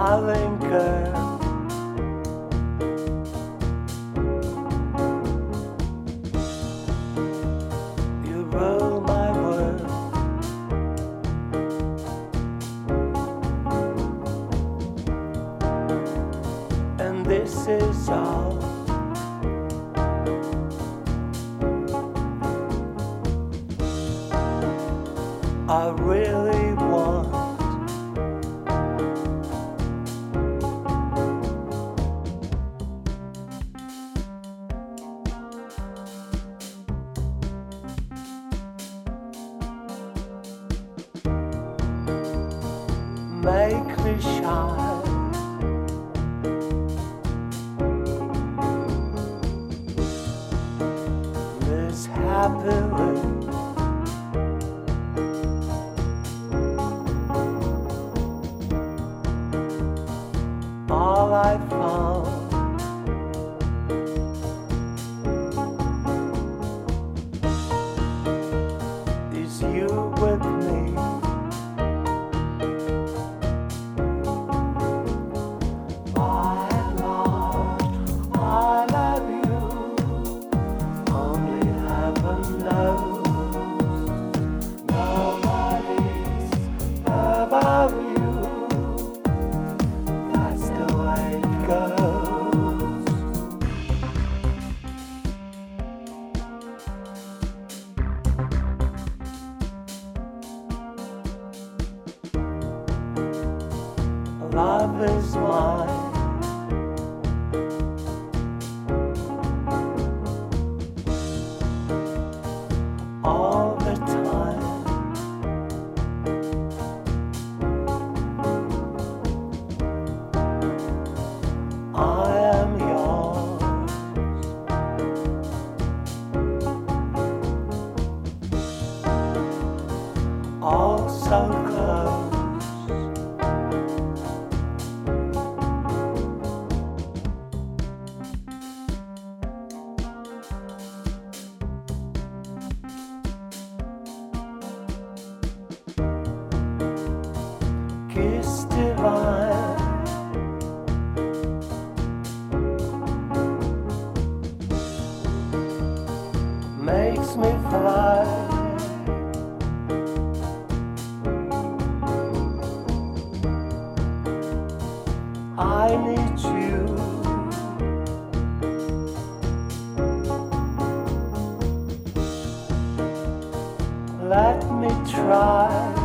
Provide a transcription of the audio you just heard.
I linger. You rule my world. And this is all I really want. Make me shine. Live happily. All I found is you with me. I love you. Only heaven knows. Nobody's above you. That's the way it goes. Love is mine. All the time. I am yours. All so close. Kiss divine. Makes me fly. I need you. Let me try.